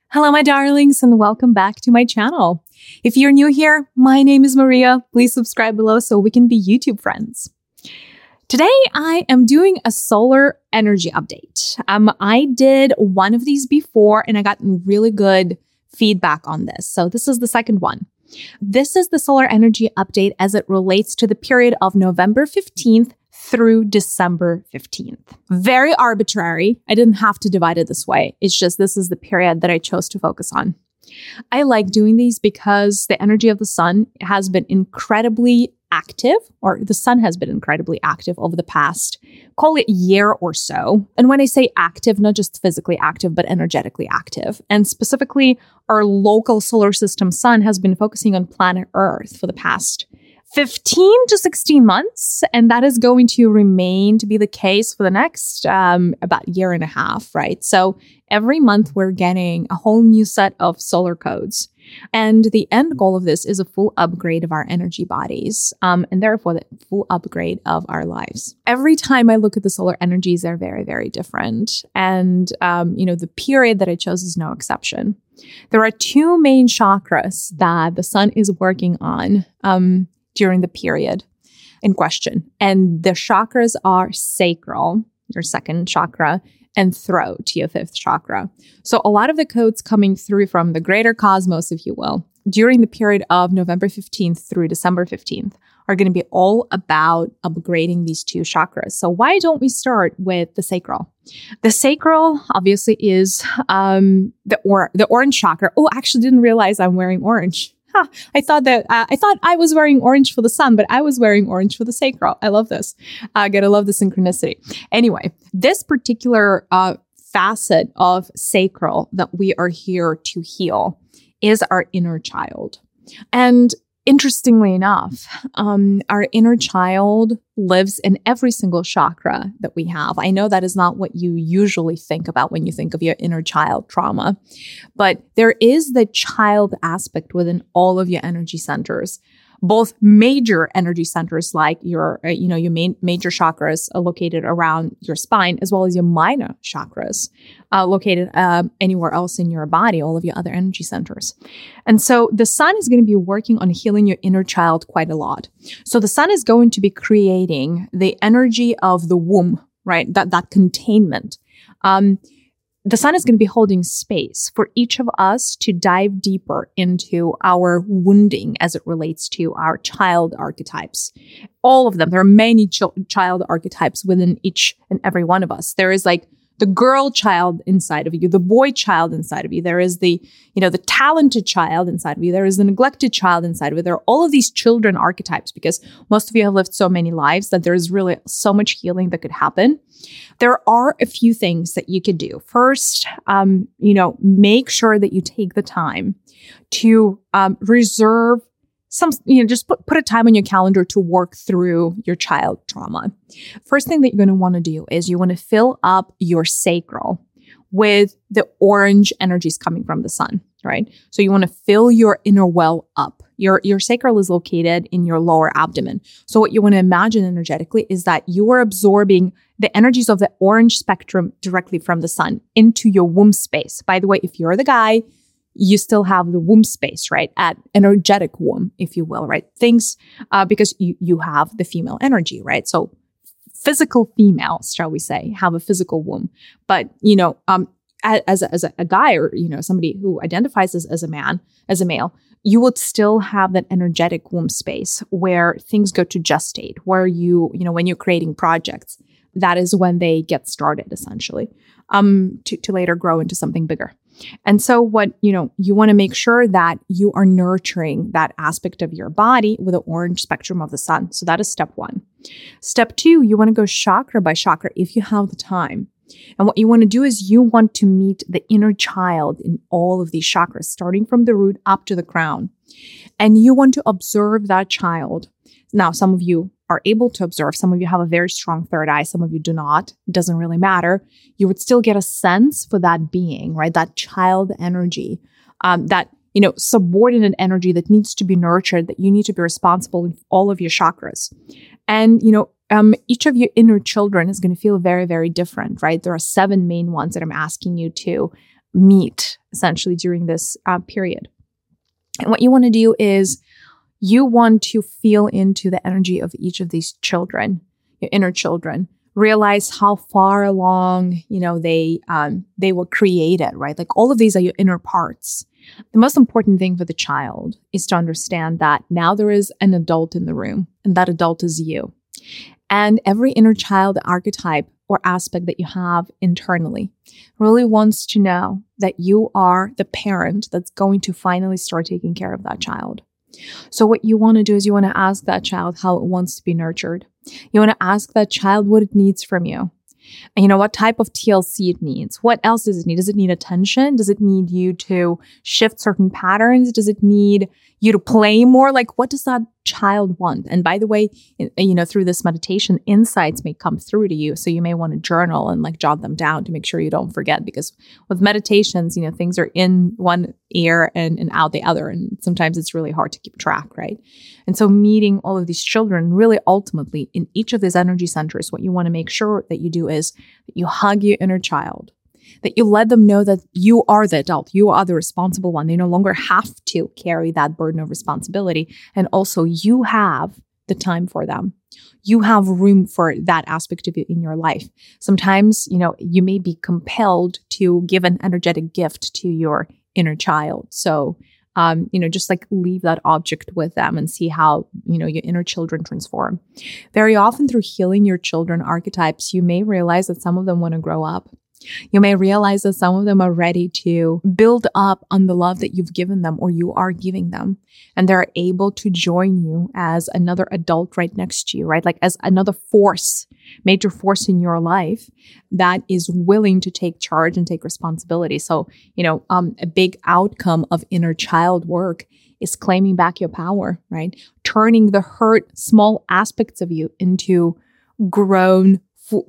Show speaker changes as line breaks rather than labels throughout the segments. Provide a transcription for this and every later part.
Hello, my darlings, and welcome back to my channel. If you're new here, my name is Maria. Please subscribe below so we can be YouTube friends. Today, I am doing a solar energy update. I did one of these before, and I got really good feedback on this. So this is the second one. This is the solar energy update as it relates to the period of November 15th through December 15th. Very arbitrary. I didn't have to divide it this way. It's just this is the period that I chose to focus on. I like doing these because the energy of the sun has been incredibly active, or the sun has been incredibly active over the past, call it year or so. And when I say active, not just physically active, but energetically active. And specifically, our local solar system sun has been focusing on planet Earth for the past 15 to 16 months, and that is going to remain to be the case for the next about year and a half, right? So every month we're getting a whole new set of solar codes. And the end goal of this is a full upgrade of our energy bodies, and therefore the full upgrade of our lives. Every time I look at the solar energies, they're very, very different. And, the period that I chose is no exception. There are two main chakras that the sun is working on during the period in question. And the chakras are sacral, your second chakra, and throat, your fifth chakra. So a lot of the codes coming through from the greater cosmos, if you will, during the period of November 15th through December 15th are going to be all about upgrading these two chakras. So why don't we start with the sacral? The sacral obviously is the orange chakra. Oh, I actually didn't realize I'm wearing orange. I thought I was wearing orange for the sun, but I was wearing orange for the sacral. I love this. Gotta love the synchronicity. Anyway, this particular facet of sacral that we are here to heal is our inner child. And interestingly enough, our inner child lives in every single chakra that we have. I know that is not what you usually think about when you think of your inner child trauma, but there is the child aspect within all of your energy centers. Both major energy centers like your main major chakras are located around your spine, as well as your minor chakras located anywhere else in your body, all of your other energy centers. And so the sun is going to be working on healing your inner child quite a lot. So the sun is going to be creating the energy of the womb, right? That containment. The sun is going to be holding space for each of us to dive deeper into our wounding as it relates to our child archetypes. All of them. There are many child archetypes within each and every one of us. There is like the girl child inside of you, the boy child inside of you. There is the talented child inside of you. There is the neglected child inside of you. There are all of these children archetypes because most of you have lived so many lives that there is really so much healing that could happen. There are a few things that you could do. First, make sure that you take the time to reserve some, just put a time on your calendar to work through your child trauma. First thing that you're going to want to do is you want to fill up your sacral with the orange energies coming from the sun, right? So you want to fill your inner well up. Your sacral is located in your lower abdomen. So what you want to imagine energetically is that you are absorbing the energies of the orange spectrum directly from the sun into your womb space. By the way, if you're the guy, you still have the womb space, right? At energetic womb, if you will, right? Things, because you have the female energy, right? So physical females, shall we say, have a physical womb. But, as a guy or, somebody who identifies as a man, as a male, you would still have that energetic womb space where things go to gestate, where when you're creating projects, that is when they get started essentially, to later grow into something bigger. And so what, you want to make sure that you are nurturing that aspect of your body with the orange spectrum of the sun. So that is step one. Step two, you want to go chakra by chakra if you have the time. And what you want to do is you want to meet the inner child in all of these chakras, starting from the root up to the crown. And you want to observe that child. Now, some of you are able to observe. Some of you have a very strong third eye. Some of you do not. It doesn't really matter. You would still get a sense for that being, right? That child energy, that, subordinate energy that needs to be nurtured, that you need to be responsible in all of your chakras. And, each of your inner children is going to feel very, very different, right? There are 7 main ones that I'm asking you to meet essentially during this period. And what you want to do is you want to feel into the energy of each of these children, your inner children. Realize how far along, they were created, right? Like all of these are your inner parts. The most important thing for the child is to understand that now there is an adult in the room, and that adult is you. And every inner child archetype or aspect that you have internally really wants to know that you are the parent that's going to finally start taking care of that child. So what you want to do is you want to ask that child how it wants to be nurtured. You want to ask that child what it needs from you. And what type of TLC it needs. What else does it need? Does it need attention? Does it need you to shift certain patterns? Does it need you to play more? Like, what does that child want? And by the way, through this meditation, insights may come through to you. So you may want to journal and like jot them down to make sure you don't forget. Because with meditations, things are in one ear and out the other. And sometimes it's really hard to keep track, right? And so meeting all of these children, really ultimately in each of these energy centers, what you want to make sure that you do is that you hug your inner child. That you let them know that you are the adult, you are the responsible one. They no longer have to carry that burden of responsibility. And also you have the time for them. You have room for that aspect of you in your life. Sometimes, you may be compelled to give an energetic gift to your inner child. So, just like leave that object with them and see how, your inner children transform. Very often through healing your children archetypes, you may realize that some of them want to grow up. You may realize that some of them are ready to build up on the love that you've given them or you are giving them. And they're able to join you as another adult right next to you, right? Like as another major force in your life that is willing to take charge and take responsibility. So, a big outcome of inner child work is claiming back your power, right? Turning the hurt, small aspects of you into grown,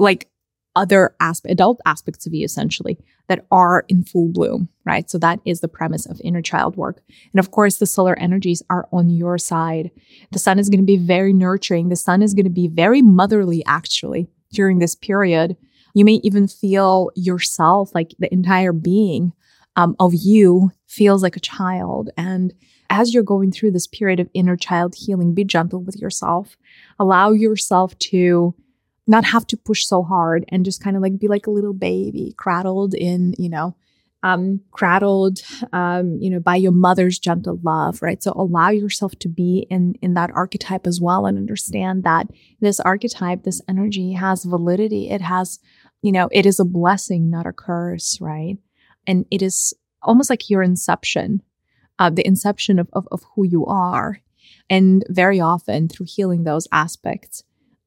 other adult aspects of you, essentially, that are in full bloom, right? So that is the premise of inner child work. And of course, the solar energies are on your side. The sun is going to be very nurturing. The sun is going to be very motherly, actually, during this period. You may even feel yourself, like the entire being of you feels like a child. And as you're going through this period of inner child healing, be gentle with yourself. Allow yourself to not have to push so hard and just kind of like be like a little baby cradled in, by your mother's gentle love, right? So allow yourself to be in that archetype as well and understand that this archetype, this energy has validity. It has, it is a blessing, not a curse, right? And it is almost like your inception, the inception of who you are. And very often through healing those aspects,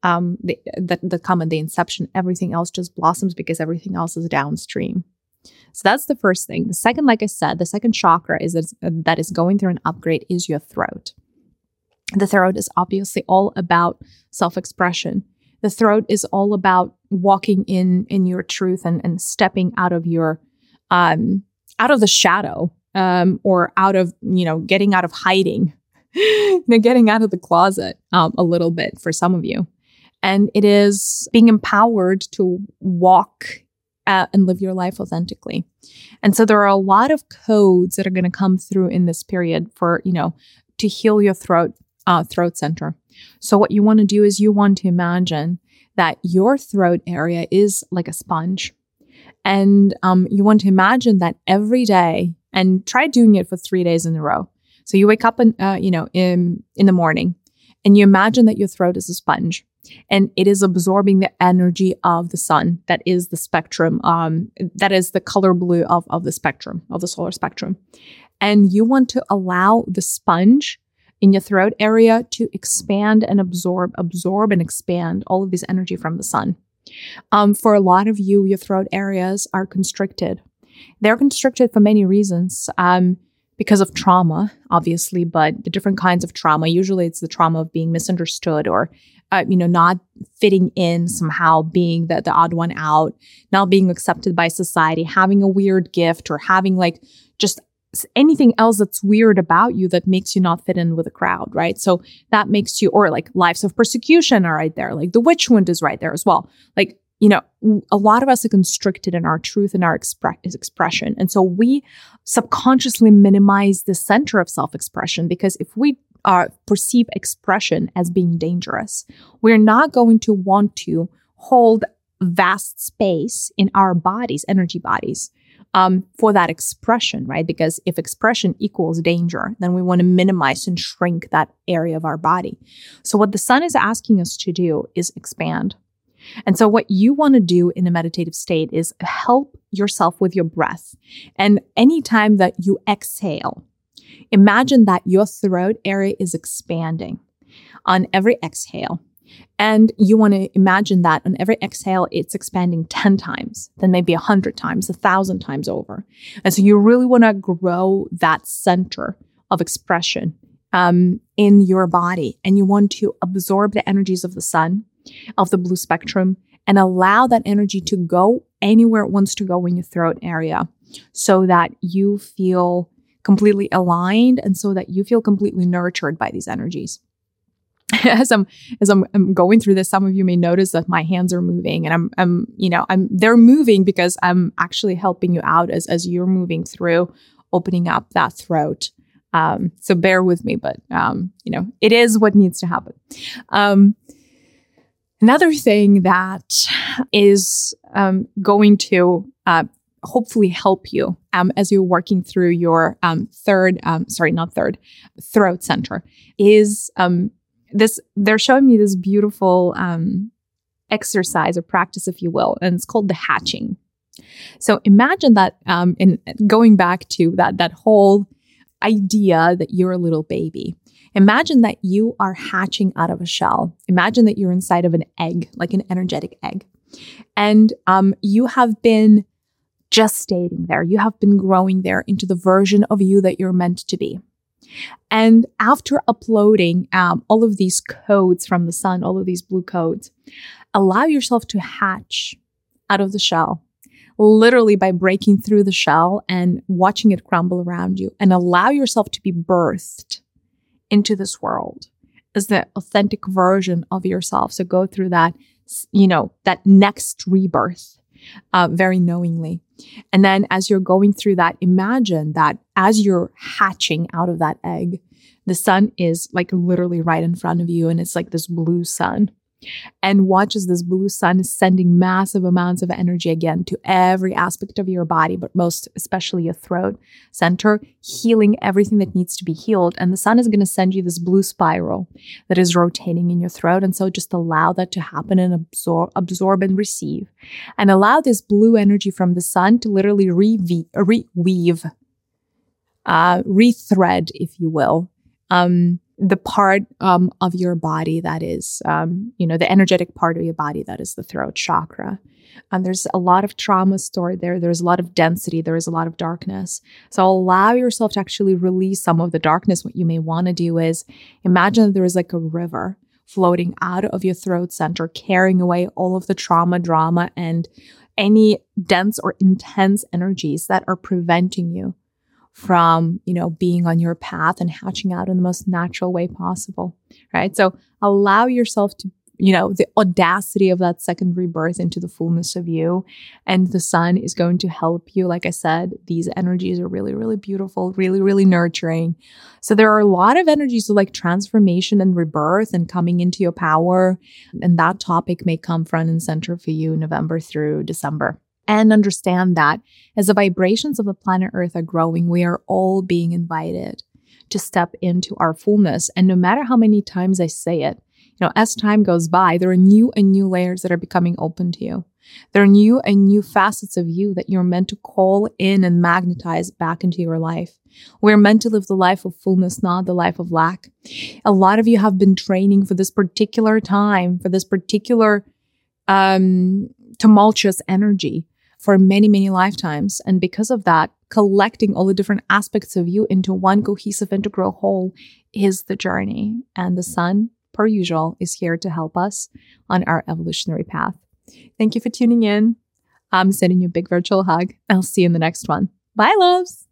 the inception, everything else just blossoms because everything else is downstream. So that's the first thing. The second, like I said, the second chakra that is going through an upgrade is your throat. The throat is obviously all about self-expression. The throat is all about walking in your truth and stepping out of your out of the shadow, or out of getting out of hiding, getting out of the closet a little bit for some of you. And it is being empowered to walk and live your life authentically. And so there are a lot of codes that are going to come through in this period for, to heal your throat center. So what you want to do is you want to imagine that your throat area is like a sponge. And you want to imagine that every day, and try doing it for 3 days in a row. So you wake up in the morning and you imagine that your throat is a sponge. And it is absorbing the energy of the sun. That is the spectrum. That is the color blue of the spectrum, of the solar spectrum. And you want to allow the sponge in your throat area to expand and absorb and expand all of this energy from the sun. For a lot of you, your throat areas are constricted. They're constricted for many reasons. Because of trauma, obviously, but the different kinds of trauma. Usually it's the trauma of being misunderstood or, not fitting in somehow, being the odd one out, not being accepted by society, having a weird gift or having like just anything else that's weird about you that makes you not fit in with the crowd, right? So that makes you, or like lives of persecution are right there. Like the witch wound is right there as well. Like, a lot of us are constricted in our truth and our expression. And so we subconsciously minimize the center of self-expression, because if we perceive expression as being dangerous, we're not going to want to hold vast space in our bodies, energy bodies, for that expression, right? Because if expression equals danger, then we want to minimize and shrink that area of our body. So what the sun is asking us to do is expand. And so what you want to do in a meditative state is help yourself with your breath. And anytime that you exhale, imagine that your throat area is expanding on every exhale. And you want to imagine that on every exhale, it's expanding 10 times, then maybe 100 times, 1,000 times over. And so you really want to grow that center of expression in your body. And you want to absorb the energies of the sun, of the blue spectrum, and allow that energy to go anywhere it wants to go in your throat area, so that you feel completely aligned and so that you feel completely nurtured by these energies. As I'm going through this, some of you may notice that my hands are moving, and they're moving because I'm actually helping you out as you're moving through opening up that throat. So bear with me, but it is what needs to happen. Another thing that is going to hopefully help you as you're working through your throat center is this. They're showing me this beautiful exercise or practice, if you will, and it's called the hatching. So imagine that, in going back to that whole idea that you're a little baby. Imagine that you are hatching out of a shell. Imagine that you're inside of an egg, like an energetic egg. And you have been gestating there. You have been growing there into the version of you that you're meant to be. And after uploading all of these codes from the sun, all of these blue codes, allow yourself to hatch out of the shell, literally by breaking through the shell and watching it crumble around you, and allow yourself to be birthed into this world as the authentic version of yourself. So go through that, that next rebirth very knowingly. And then as you're going through that, imagine that as you're hatching out of that egg, the sun is like literally right in front of you, and it's like this blue sun. And watch as this blue sun is sending massive amounts of energy again to every aspect of your body, but most especially your throat center, healing everything that needs to be healed. And the sun is going to send you this blue spiral that is rotating in your throat. And so just allow that to happen and absorb and receive. And allow this blue energy from the sun to literally rethread, if you will, the part of your body that is, the energetic part of your body that is the throat chakra. And there's a lot of trauma stored there. There's a lot of density. There is a lot of darkness. So allow yourself to actually release some of the darkness. What you may want to do is imagine that there is like a river floating out of your throat center, carrying away all of the trauma, drama, and any dense or intense energies that are preventing you from, being on your path and hatching out in the most natural way possible, right? So allow yourself to, the audacity of that second rebirth into the fullness of you. And the sun is going to help you. Like I said, these energies are really, really beautiful, really, really nurturing. So there are a lot of energies like transformation and rebirth and coming into your power. And that topic may come front and center for you November through December. And understand that as the vibrations of the planet Earth are growing, we are all being invited to step into our fullness. And no matter how many times I say it, as time goes by, there are new and new layers that are becoming open to you. There are new and new facets of you that you're meant to call in and magnetize back into your life. We're meant to live the life of fullness, not the life of lack. A lot of you have been training for this particular time, for this particular tumultuous energy for many, many lifetimes. And because of that, collecting all the different aspects of you into one cohesive, integral whole is the journey. And the sun, per usual, is here to help us on our evolutionary path. Thank you for tuning in. I'm sending you a big virtual hug. I'll see you in the next one. Bye, loves.